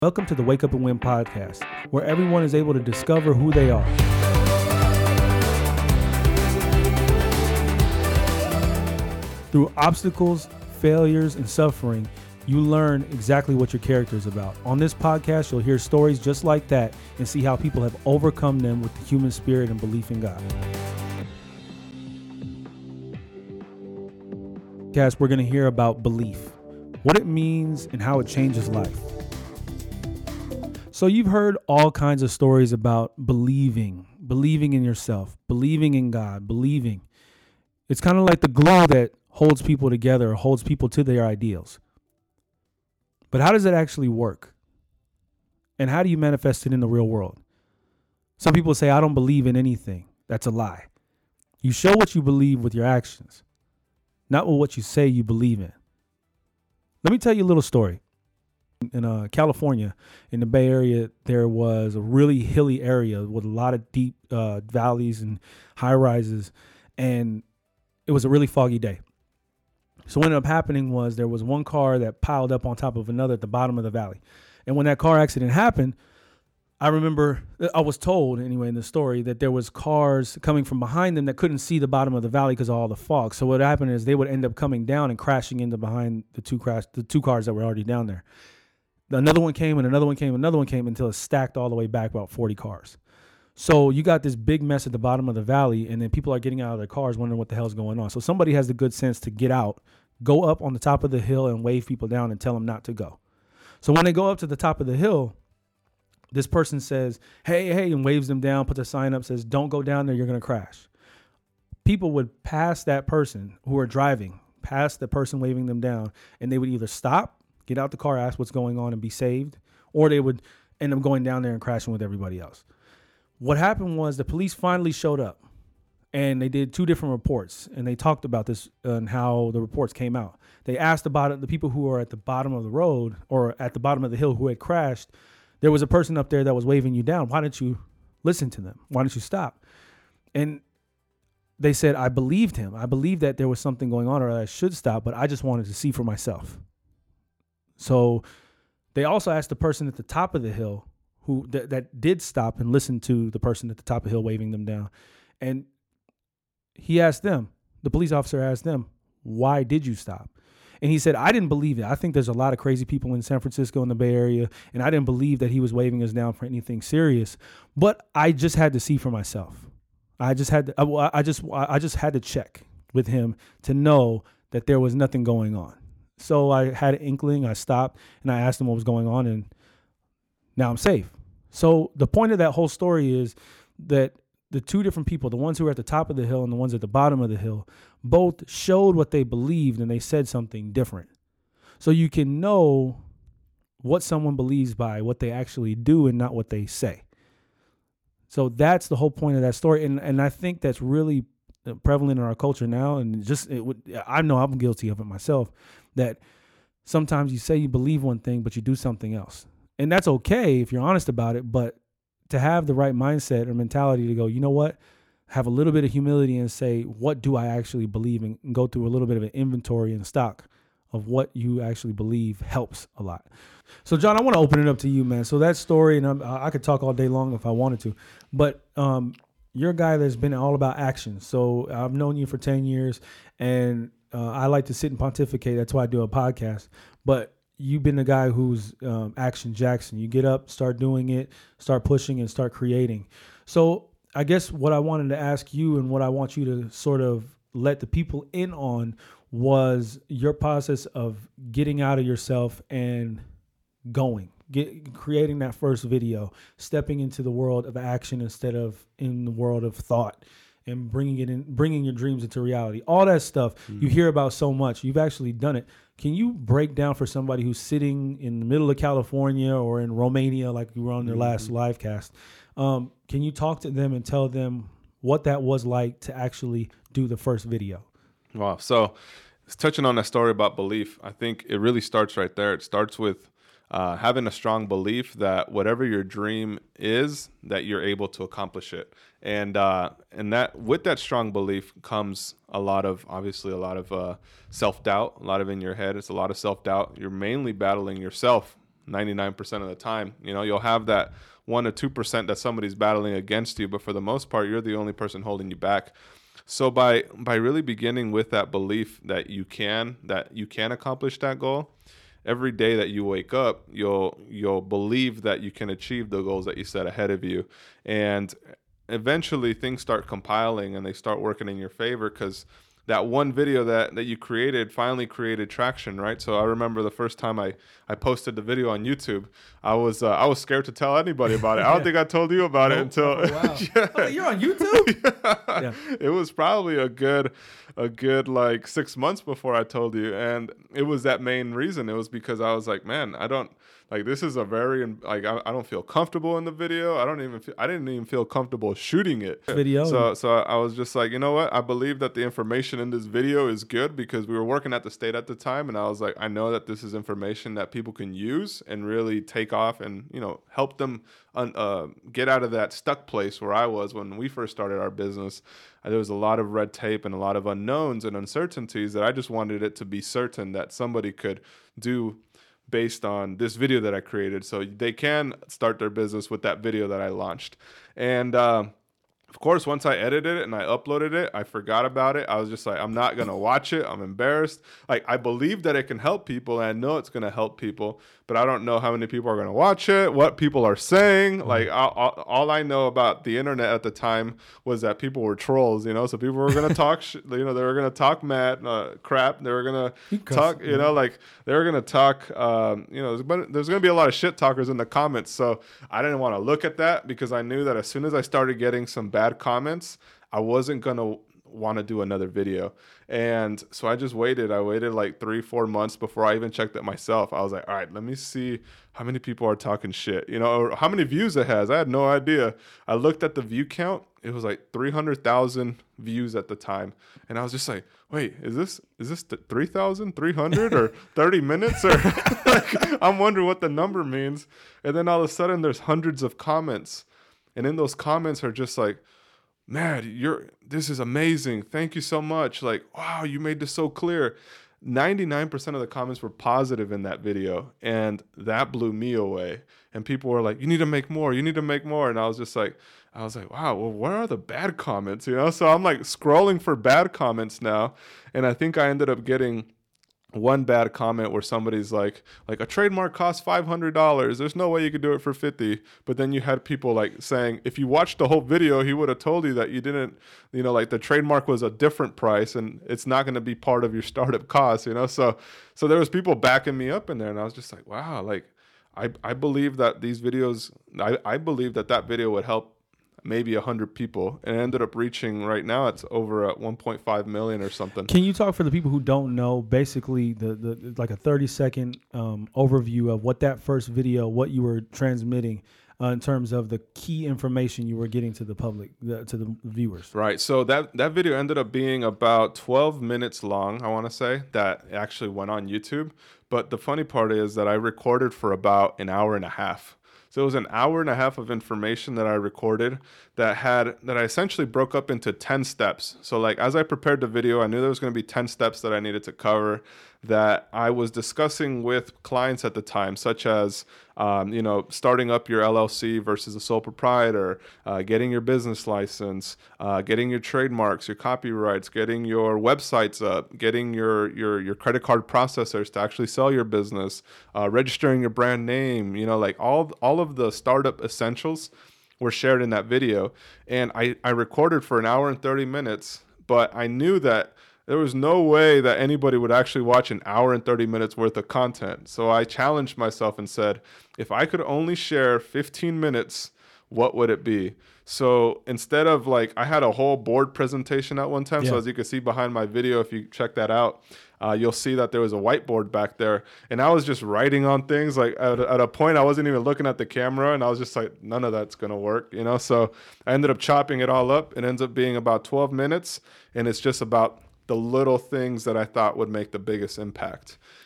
Welcome to the Wake Up and Win podcast, where everyone is able to discover who they are. Through obstacles, failures, and suffering, you learn exactly what your character is about. On this podcast, you'll hear stories just like that and see how people have overcome them with the human spirit and belief in God. We're going to hear about belief, what it means and how it changes life. So you've heard all kinds of stories about believing in yourself, believing in God, believing. It's kind of like the glue that holds people together, holds people to their ideals. But how does it actually work? And how do you manifest it in the real world? Some people say, I don't believe in anything. That's a lie. You show what you believe with your actions, not with what you say you believe in. Let me tell you a little story. In California, in the Bay Area, there was a really hilly area with a lot of deep valleys and high rises, and it was a really foggy day. So what ended up happening was there was one car that piled up on top of another at the bottom of the valley. And when that car accident happened, I remember, I was told anyway in the story, that there was cars coming from behind them that couldn't see the bottom of the valley because of all the fog. So what happened is they would end up coming down and crashing into behind the two cars that were already down there. Another one came and another one came, another one came until it stacked all the way back about 40 cars. So you got this big mess at the bottom of the valley, and then people are getting out of their cars wondering what the hell's going on. So somebody has the good sense to get out, go up on the top of the hill and wave people down and tell them not to go. So when they go up to the top of the hill, this person says, hey, and waves them down, puts a sign up, says, don't go down there, you're going to crash. People would pass that person who are driving, past the person waving them down, and they would either stop, get out the car, ask what's going on and be saved, or they would end up going down there and crashing with everybody else. What happened was the police finally showed up and they did two different reports, and they talked about this and how the reports came out. They asked about it, the people who are at the bottom of the road or at the bottom of the hill who had crashed. There was a person up there that was waving you down. Why didn't you listen to them? Why didn't you stop? And they said, I believed him. I believed that there was something going on, or I should stop, but I just wanted to see for myself. So they also asked the person at the top of the hill who that did stop and listen to the person at the top of the hill waving them down. And he asked them, the police officer asked them, why did you stop? And he said, I didn't believe it. I think there's a lot of crazy people in San Francisco in the Bay Area, and I didn't believe that he was waving us down for anything serious. But I just had to see for myself. I just had to check with him to know that there was nothing going on. So I had an inkling, I stopped, and I asked him what was going on, and now I'm safe. So the point of that whole story is that the two different people, the ones who were at the top of the hill and the ones at the bottom of the hill, both showed what they believed, and they said something different. So you can know what someone believes by what they actually do and not what they say. So that's the whole point of that story, and I think that's really prevalent in our culture now, and I know I'm guilty of it myself, that sometimes you say you believe one thing, but you do something else. And that's okay if you're honest about it, but to have the right mindset or mentality to go, you know what, have a little bit of humility and say, what do I actually believe, and go through a little bit of an inventory and stock of what you actually believe helps a lot. So John, I want to open it up to you, man. So that story, and I could talk all day long if I wanted to, but you're a guy that's been all about action. So I've known you for 10 years, and I like to sit and pontificate. That's why I do a podcast. But you've been the guy who's Action Jackson. You get up, start doing it, start pushing, and start creating. So I guess what I wanted to ask you, and what I want you to sort of let the people in on, was your process of getting out of yourself and creating that first video, stepping into the world of action instead of in the world of thought, and bringing your dreams into reality. All that stuff you hear about so much. You've actually done it. Can you break down for somebody who's sitting in the middle of California or in Romania, like you were on their last live cast? Can you talk to them and tell them what that was like to actually do the first video? Wow. So touching on that story about belief, I think it really starts right there. It starts with having a strong belief that whatever your dream is, that you're able to accomplish it. And that with that strong belief comes a lot of self-doubt, a lot of in your head. It's a lot of self-doubt. You're mainly battling yourself 99% of the time. You know, you'll have that 1 or 2% that somebody's battling against you, but for the most part, you're the only person holding you back. So by really beginning with that belief that you can accomplish that goal, every day that you wake up, you'll believe that you can achieve the goals that you set ahead of you. And eventually things start compiling and they start working in your favor, because that one video that you created finally created traction, right? So I remember the first time I posted the video on YouTube, I was scared to tell anybody about it. I don't think I told you about it until wow. Yeah. Oh, you're on YouTube? Yeah. It was probably a good like 6 months before I told you, and it was that main reason. It was because I was like, man, I don't like, this is a very like, I don't feel comfortable in the video. I didn't even feel comfortable shooting it. Video. So I was just like, you know what? I believe that the information in this video is good, because we were working at the state at the time, and I was like, I know that this is information that people can use and really take off and, you know, help them get out of that stuck place where I was when we first started our business. There was a lot of red tape and a lot of unknowns and uncertainties that I just wanted it to be certain that somebody could do based on this video that I created, so they can start their business with that video that I launched. And of course, once I edited it and I uploaded it, I forgot about it. I was just like, I'm not going to watch it. I'm embarrassed. Like, I believe that it can help people, and I know it's going to help people, but I don't know how many people are going to watch it, what people are saying. Like, all I know about the internet at the time was that people were trolls, you know? So people were going to talk, you know, they were going to talk crap. They were going to talk, you know, like, they were going to talk, you know, there's going to be a lot of shit talkers in the comments. So I didn't want to look at that, because I knew that as soon as I started getting some bad comments, I wasn't going to want to do another video. And so I just waited. I waited like 3-4 months before I even checked it myself. I was like, all right, let me see how many people are talking shit, you know, or how many views it has. I had no idea. I looked at the view count. It was like 300,000 views at the time. And I was just like, wait, is this 3,300 or 30 minutes? Or like, I'm wondering what the number means. And then all of a sudden there's hundreds of comments. And in those comments are just like, man, this is amazing. Thank you so much. Like, wow, you made this so clear. 99% of the comments were positive in that video. And that blew me away. And people were like, you need to make more. You need to make more. And I was like, wow, well, where are the bad comments? You know, so I'm like scrolling for bad comments now. And I think I ended up getting one bad comment where somebody's like a trademark costs $500. There's no way you could do it for $50. But then you had people like saying, if you watched the whole video, he would have told you that you didn't, you know, like the trademark was a different price and it's not going to be part of your startup costs, you know? So there was people backing me up in there, and I was just like, wow, like I believe that these videos, I believe that video would help maybe 100 people, and it ended up reaching, right now it's over at 1.5 million or something. Can you talk, for the people who don't know, basically the like a 30-second overview of what that first video, what you were transmitting in terms of the key information you were getting to the public, to the viewers? Right. So that video ended up being about 12 minutes long, I want to say, that actually went on YouTube. But the funny part is that I recorded for about an hour and a half. So it was an hour and a half of information that I recorded that I essentially broke up into 10 steps. So like, as I prepared the video, I knew there was going to be 10 steps that I needed to cover that I was discussing with clients at the time, such as, you know, starting up your LLC versus a sole proprietor, getting your business license, getting your trademarks, your copyrights, getting your websites up, getting your credit card processors to actually sell your business, registering your brand name, you know, like all of the startup essentials were shared in that video. And I recorded for an hour and 30 minutes, but I knew that there was no way that anybody would actually watch an hour and 30 minutes worth of content. So I challenged myself and said, if I could only share 15 minutes, what would it be? So instead of like, I had a whole board presentation at one time. Yeah. So as you can see behind my video, if you check that out, you'll see that there was a whiteboard back there. And I was just writing on things. Like at a point, I wasn't even looking at the camera, and I was just like, none of that's going to work, you know? So I ended up chopping it all up. It ends up being about 12 minutes, and it's just about the little things that I thought would make the biggest impact.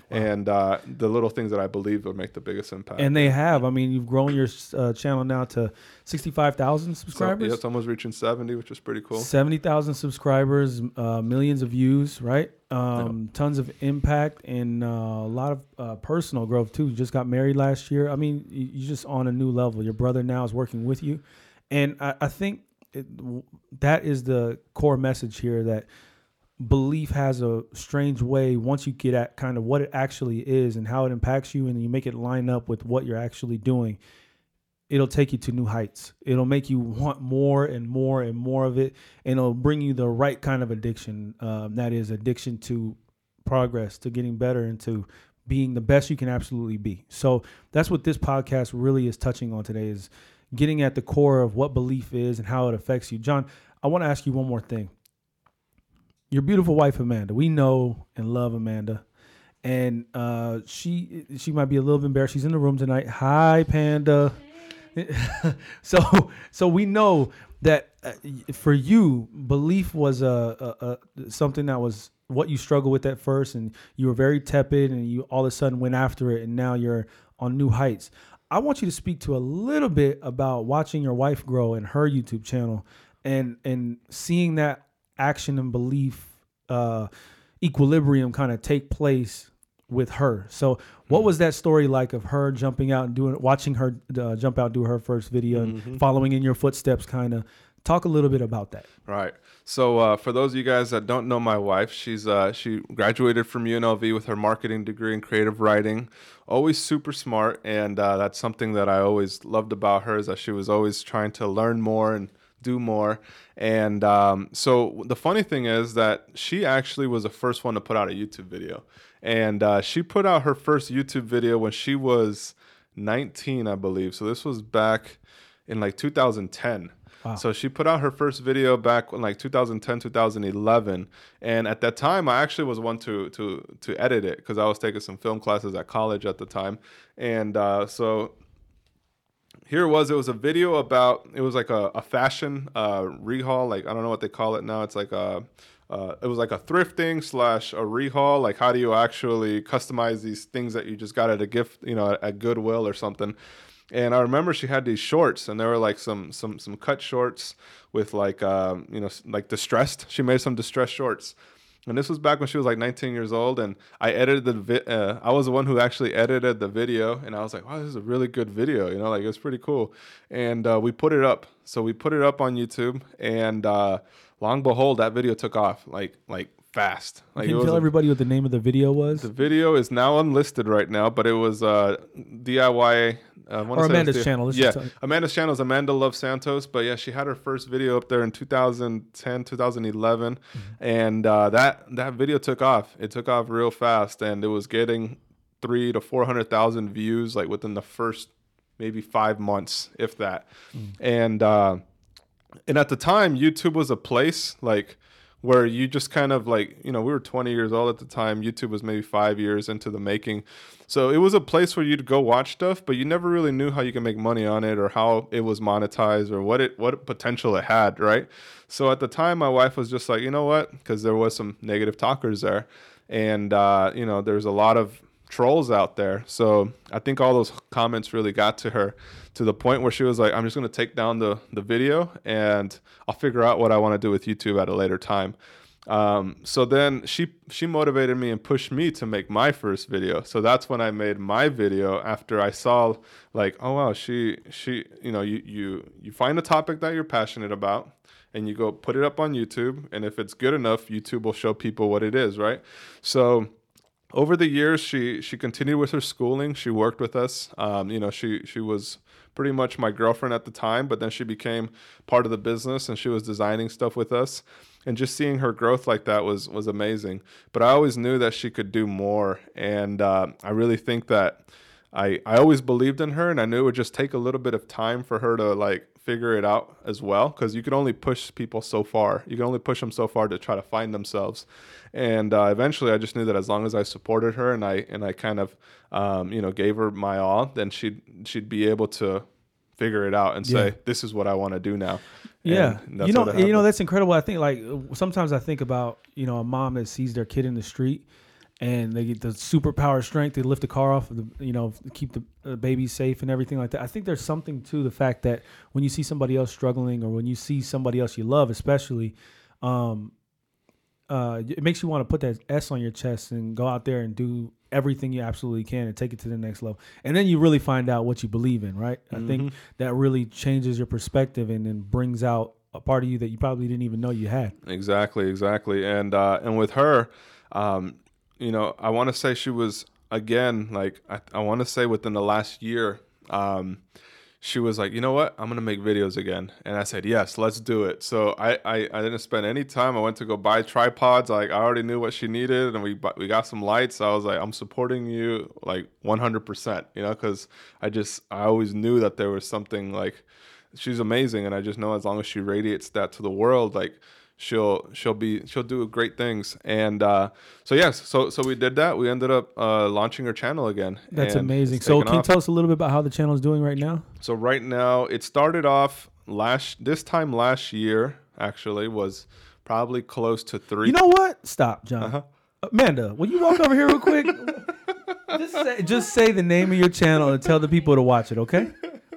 And the little things that I believe will make the biggest impact. And they have. I mean, you've grown your channel now to 65,000 subscribers. So, yeah, it's almost reaching 70, which is pretty cool. 70,000 subscribers, millions of views, right? Tons of impact, and a lot of personal growth too. You just got married last year. I mean, you're just on a new level. Your brother now is working with you. And I think that is the core message here, that belief has a strange way, once you get at kind of what it actually is and how it impacts you, and you make it line up with what you're actually doing, it'll take you to new heights. It'll make you want more and more and more of it, and it'll bring you the right kind of addiction. That is addiction to progress, to getting better, and to being the best you can absolutely be. So that's what this podcast really is touching on today, is getting at the core of what belief is and how it affects you. John, I want to ask you one more thing. Your beautiful wife, Amanda, we know and love Amanda, and she might be a little bit embarrassed. She's in the room tonight. Hi, Panda. So we know that for you, belief was something that was what you struggled with at first, and you were very tepid, and you all of a sudden went after it, and now you're on new heights. I want you to speak to a little bit about watching your wife grow and her YouTube channel, and seeing that action and belief equilibrium kind of take place with her. So what was that story like of her jumping out and watching her jump out, do her first video, and following in your footsteps? Kind of talk a little bit about that. Right. So for those of you guys that don't know my wife, she graduated from UNLV with her marketing degree in creative writing. Always super smart, and that's something that I always loved about her, is that she was always trying to learn more and do more. And so the funny thing is that she actually was the first one to put out a YouTube video. And she put out her first YouTube video when she was 19, I believe. So this was back in like 2010. Wow. So she put out her first video back in like 2010, 2011. And at that time, I actually was one to edit it, because I was taking some film classes at college at the time. And so here it was a video about, it was like a fashion rehaul. Like, I don't know what they call it now. It's like it was like a thrifting / a rehaul. Like, how do you actually customize these things that you just got at a gift, at Goodwill or something. And I remember she had these shorts, and they were like some cut shorts with like, like distressed. She made some distressed shorts. And this was back when she was like 19 years old, and I edited I was the one who actually edited the video, and I was like, wow, this is a really good video, like it was pretty cool. And we put it up. So we put it up on YouTube, and long and behold, that video took off like fast. Like, can you tell everybody what the name of the video was? The video is now unlisted right now, but it was DIY. Or Amanda's channel. Amanda's channel is Amanda Loves Santos. But yeah, she had her first video up there in 2010, 2011. And that video took off. It took off real fast, and it was getting 300,000 to 400,000 views like within the first maybe 5 months, if that. And at the time, YouTube was a place like where you just kind of like, we were 20 years old at the time. YouTube was maybe 5 years into the making. So it was a place where you'd go watch stuff, but you never really knew how you can make money on it, or how it was monetized, or what potential it had, right? So at the time, my wife was just like, you know what? Because there was some negative talkers there. And, there's a lot of trolls out there. So I think all those comments really got to her, to the point where she was like, I'm just going to take down the video, and I'll figure out what I want to do with YouTube at a later time. So then she motivated me and pushed me to make my first video. So that's when I made my video, after I saw like, oh wow, she you find a topic that you're passionate about, and you go put it up on YouTube, and if it's good enough, YouTube will show people what it is, right? So over the years, she continued with her schooling. She worked with us. She was pretty much my girlfriend at the time, but then she became part of the business, and she was designing stuff with us. And just seeing her growth like that was amazing. But I always knew that she could do more. And I really think that I always believed in her, and I knew it would just take a little bit of time for her to like figure it out as well, because you can only push people so far. You can only push them so far to try to find themselves. And eventually I just knew that as long as I supported her, and I kind of gave her my all, then she'd be able to figure it out and say, this is what I want to do now. Yeah. That's incredible. I think like sometimes I think about, a mom that sees their kid in the street, and they get the superpower strength. They lift the car off, keep the baby safe and everything like that. I think there's something to the fact that when you see somebody else struggling, or when you see somebody else you love, especially, it makes you want to put that S on your chest and go out there and do everything you absolutely can and take it to the next level. And then you really find out what you believe in, right? I think that really changes your perspective and then brings out a part of you that you probably didn't even know you had. Exactly. And with her, I want to say she was, again, like I want to say within the last year, she was like, you know what, I'm going to make videos again. And I said, yes, let's do it. So I didn't spend any time. I went to go buy tripods. Like, I already knew what she needed, and we got some lights. So I was like, I'm supporting you like 100%, because I always knew that there was something, like, she's amazing. And I just know as long as she radiates that to the world, like, she'll do great things. And so we did that. We ended up launching her channel again. That's amazing. So can you tell us a little bit about how the channel is doing right now? So right now, it started off this time last year, actually, was probably close to 3. You know what? Stop, John. Amanda, will you walk over here real quick? just say the name of your channel and tell the people to watch it, okay?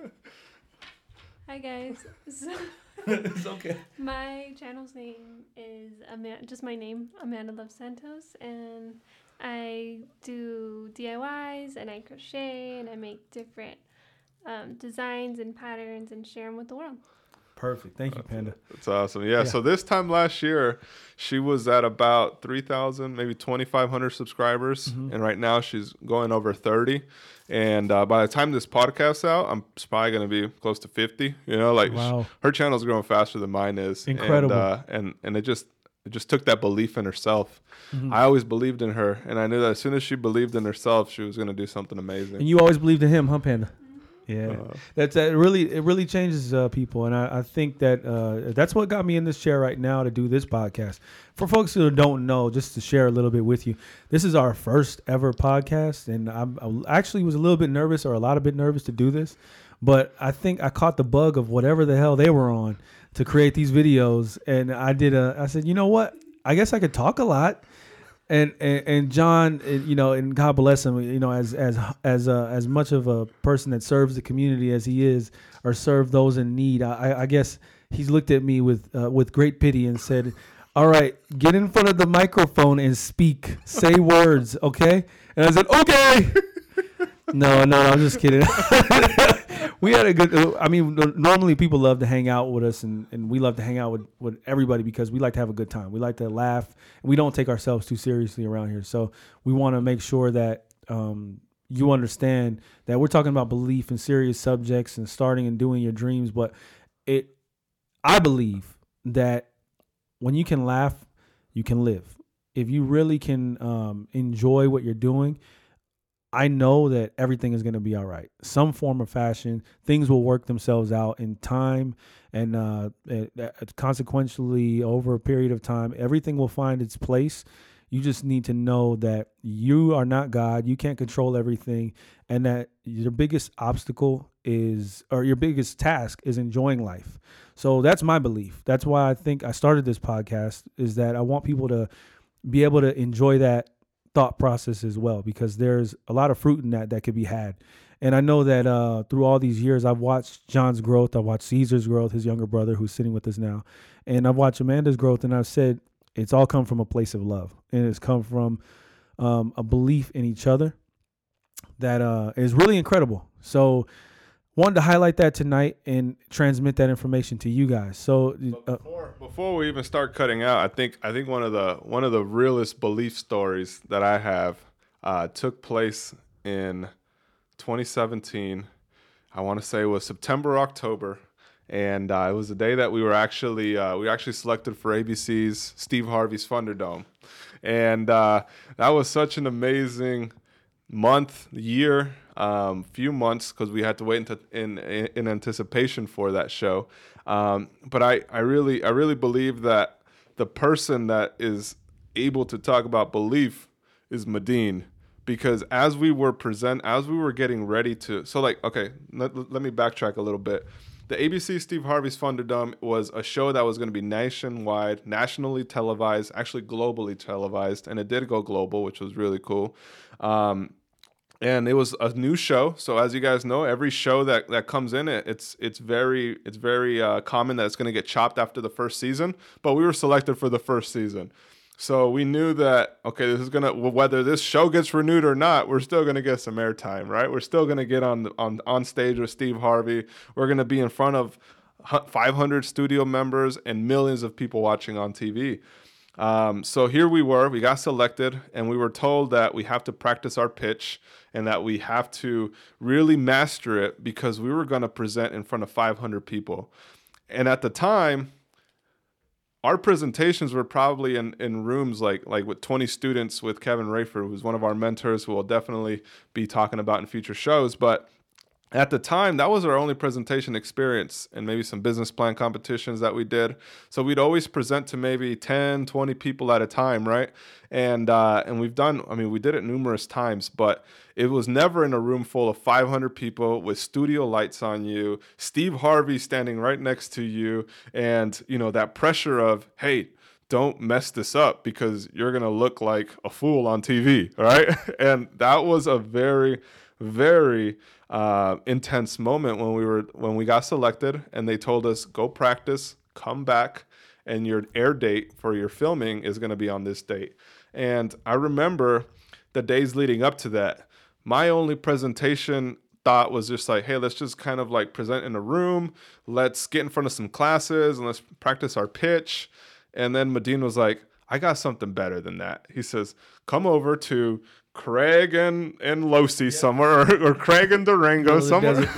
Hi, guys. It's okay. My channel's name is just my name, Amanda Love Santos, and I do DIYs and I crochet and I make different designs and patterns and share them with the world. Perfect. Thank you, Panda. That's awesome. Yeah. So this time last year, she was at about 3,000, maybe 2,500 subscribers. And right now she's going over 30. And by the time this podcast's out, I'm probably going to be close to 50. Wow. Her channel's growing faster than mine is. Incredible. And it just took that belief in herself. I always believed in her. And I knew that as soon as she believed in herself, she was going to do something amazing. And you always believed in him, huh, Panda? Yeah, it really changes people, and I think that that's what got me in this chair right now to do this podcast. For folks who don't know, just to share a little bit with you, this is our first ever podcast, and I actually was a little bit nervous, or a lot of bit nervous to do this, but I think I caught the bug of whatever the hell they were on to create these videos, and I said, you know what, I guess I could talk a lot. And John, and God bless him, as much of a person that serves the community as he is, or serve those in need, I guess he's looked at me with great pity and said, all right, get in front of the microphone and speak, say words, okay? And I said, okay. No, I'm just kidding. We had a good, normally people love to hang out with us, and we love to hang out with everybody because we like to have a good time. We like to laugh. And we don't take ourselves too seriously around here. So we want to make sure that you understand that we're talking about belief in serious subjects and starting and doing your dreams. But I believe that when you can laugh, you can live. If you really can enjoy what you're doing, I know that everything is going to be all right. Some form of fashion, things will work themselves out in time, and consequentially over a period of time, everything will find its place. You just need to know that you are not God. You can't control everything, and that your biggest obstacle your biggest task is enjoying life. So that's my belief. That's why I think I started this podcast, is that I want people to be able to enjoy that thought process as well, because there's a lot of fruit in that could be had. And I know that through all these years, I've watched John's growth. I watched Caesar's growth, his younger brother who's sitting with us now. And I've watched Amanda's growth, and I've said it's all come from a place of love. And it's come from a belief in each other that is really incredible. So wanted to highlight that tonight and transmit that information to you guys. So before we even start cutting out, I think one of the realest belief stories that I have took place in 2017. I want to say it was September, October, and it was the day that we actually selected for ABC's Steve Harvey's Thunderdome, and that was such an amazing year. Few months, because we had to wait in anticipation for that show. But I really believe that the person that is able to talk about belief is Medine, because as we were getting ready to, so like, okay, let me backtrack a little bit. The ABC Steve Harvey's Thunderdome was a show that was going to be nationwide, nationally televised, actually globally televised, and it did go global, which was really cool. And it was a new show, so as you guys know, every show that comes in, it's very common that it's going to get chopped after the first season. But we were selected for the first season. So we knew that, okay, this is whether this show gets renewed or not, we're still gonna get some airtime, right? We're still gonna get on stage with Steve Harvey. We're gonna be in front of 500 studio members and millions of people watching on TV. So here we got selected, and we were told that we have to practice our pitch and that we have to really master it because we were gonna present in front of 500 people. And at the time, our presentations were probably in rooms like with 20 students with Kevin Rayford, who's one of our mentors who we'll definitely be talking about in future shows. But at the time, that was our only presentation experience and maybe some business plan competitions that we did. So we'd always present to maybe 10, 20 people at a time, right? And we did it numerous times, but it was never in a room full of 500 people with studio lights on you, Steve Harvey standing right next to you, and, you know, that pressure of, hey, don't mess this up because you're going to look like a fool on TV, right? And that was a very, very intense moment when we got selected, and they told us, go practice, come back, and your air date for your filming is going to be on this date. And I remember the days leading up to that, my only presentation thought was just like, hey, let's just kind of like present in a room, let's get in front of some classes and let's practice our pitch. And then Medin was like, I got something better than that. He says, come over to Craig and Losi somewhere, or Craig and Durango somewhere.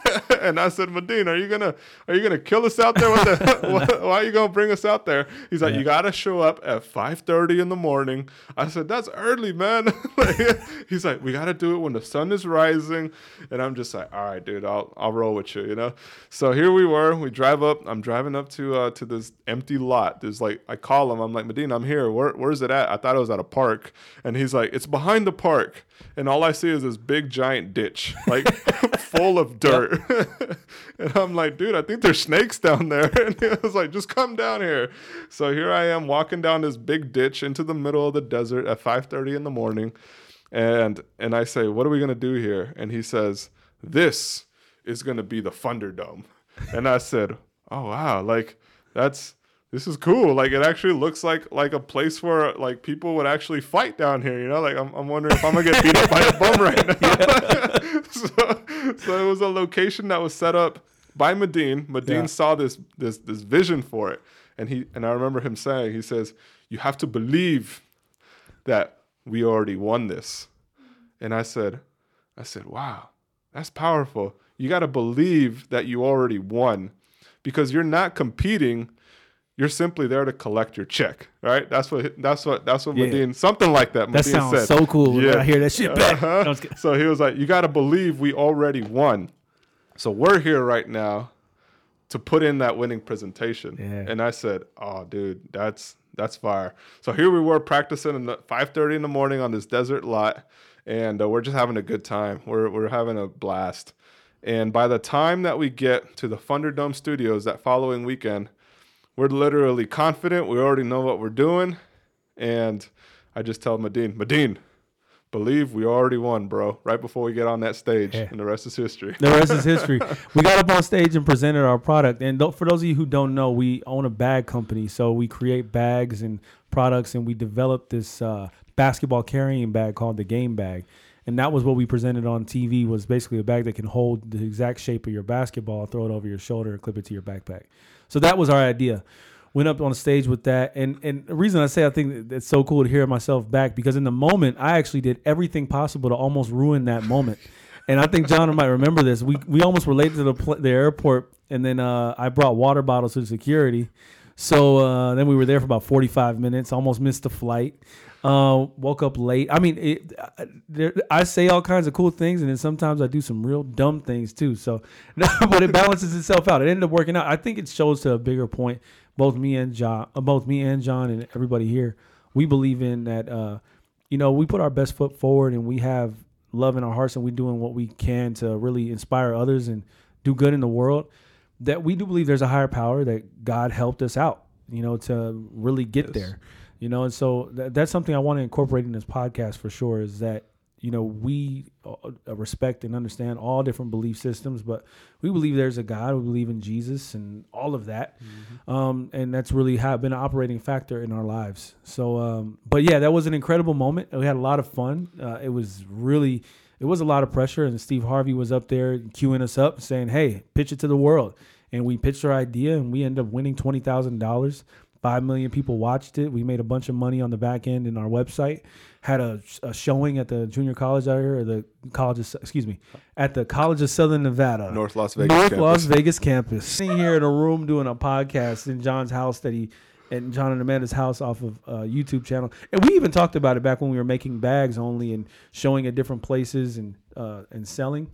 And I said, Medin, are you gonna kill us out there? Why are you gonna bring us out there? He's like, you gotta show up at 5:30 in the morning. I said, that's early, man. He's like, we gotta do it when the sun is rising. And I'm just like, all right, dude, I'll roll with you, you know. So here we were. We drive up. I'm driving up to this empty lot. There's like, I call him. I'm like, Medin, I'm here. Where's it at? I thought it was at a park. And he's like, it's behind the park. And all I see is this big giant ditch, like full of dirt. And I'm like, dude, I think there's snakes down there. And he was like, just come down here. So here I am walking down this big ditch into the middle of the desert at 5:30 in the morning. And I say, what are we going to do here? And he says, this is going to be the Thunderdome. And I said, oh, wow, like this is cool. Like, it actually looks like a place where like people would actually fight down here, you know? Like, I'm wondering if I'm gonna get beat up by a bum right now. So it was a location that was set up by Medin. Medin saw this vision for it. And I remember him saying, he says, you have to believe that we already won this. And I said, wow, that's powerful. You got to believe that you already won, because you're not competing. You're simply there to collect your check, right? That's what Medin, something like that. That Medin sounds said. so cool. Yeah. I hear that shit back. No, so he was like, you got to believe we already won. So we're here right now to put in that winning presentation. Yeah. And I said, oh, dude, that's fire. So here we were practicing at 5:30 in the morning on this desert lot, and we're just having a good time. We're having a blast. And by the time that we get to the Thunderdome Studios that following weekend, we're literally confident. We already know what we're doing. And I just tell Medin, believe we already won, bro, right before we get on that stage. Yeah. And the rest is history. The rest is history. We got up on stage and presented our product. And for those of you who don't know, we own a bag company. So we create bags and products, and we developed this basketball carrying bag called the Game Bag. And that was what we presented on TV, was basically a bag that can hold the exact shape of your basketball, throw it over your shoulder, and clip it to your backpack. So that was our idea. Went up on stage with that. And the reason I say I think it's so cool to hear myself back, because in the moment, I actually did everything possible to almost ruin that moment. And I think John might remember this. We almost were late to the airport, and then I brought water bottles to security. So then we were there for about 45 minutes, almost missed the flight. Woke up late. I mean, I say all kinds of cool things, and then sometimes I do some real dumb things too. So, but it balances itself out. It ended up working out. I think it shows to a bigger point. Both me and John, and everybody here, we believe in that we put our best foot forward and we have love in our hearts and we're doing what we can to really inspire others and do good in the world, that we do believe there's a higher power, that God helped us out, to really get there, and so that's something I want to incorporate in this podcast for sure, is that, we respect and understand all different belief systems, but we believe there's a God. We believe in Jesus and all of that. And that's really been an operating factor in our lives. So, but yeah, that was an incredible moment. We had a lot of fun. It was a lot of pressure, and Steve Harvey was up there queuing us up saying, hey, pitch it to the world. And we pitched our idea and we ended up winning $20,000. 5 million people watched it. We made a bunch of money on the back end in our website. Had a showing at the junior college out here, or at the College of Southern Nevada, North Las Vegas campus. Sitting here in a room doing a podcast in John's house at John and Amanda's house off of YouTube channel. And we even talked about it back when we were making bags only and showing at different places and selling.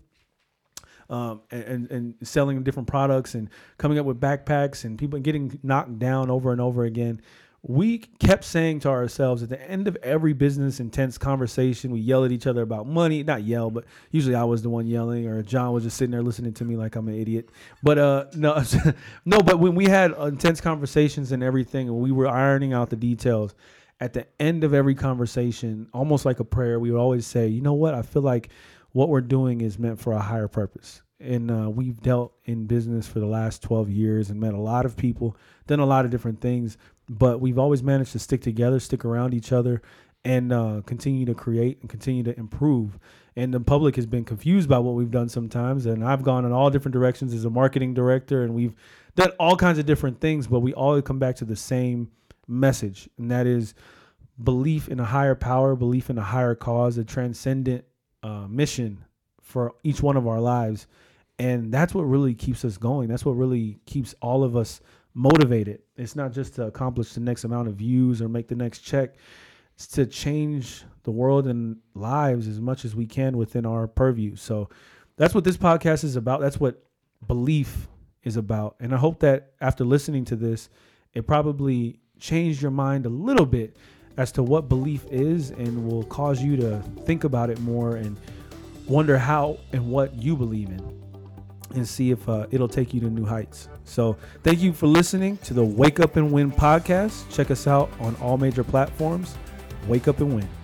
And selling different products and coming up with backpacks and people getting knocked down over and over again. We kept saying to ourselves at the end of every business intense conversation, we yell at each other about money, not yell, but usually I was the one yelling, or John was just sitting there listening to me like I'm an idiot. But no, but when we had intense conversations and everything, and we were ironing out the details, at the end of every conversation, almost like a prayer, we would always say, you know what, I feel like what we're doing is meant for a higher purpose. And we've dealt in business for the last 12 years and met a lot of people, done a lot of different things, but we've always managed to stick together, stick around each other, and continue to create and continue to improve. And the public has been confused by what we've done sometimes. And I've gone in all different directions as a marketing director, and we've done all kinds of different things, but we all come back to the same message. And that is belief in a higher power, belief in a higher cause, a transcendent mission for each one of our lives. And that's what really keeps us going. That's what really keeps all of us motivated. It's not just to accomplish the next amount of views or make the next check. It's to change the world and lives as much as we can within our purview. So that's what this podcast is about. That's what belief is about. And I hope that after listening to this, it probably changed your mind a little bit as to what belief is, and will cause you to think about it more and wonder how and what you believe in, and see if it'll take you to new heights. So thank you for listening to the Wake Up and Win podcast. Check us out on all major platforms. Wake up and win.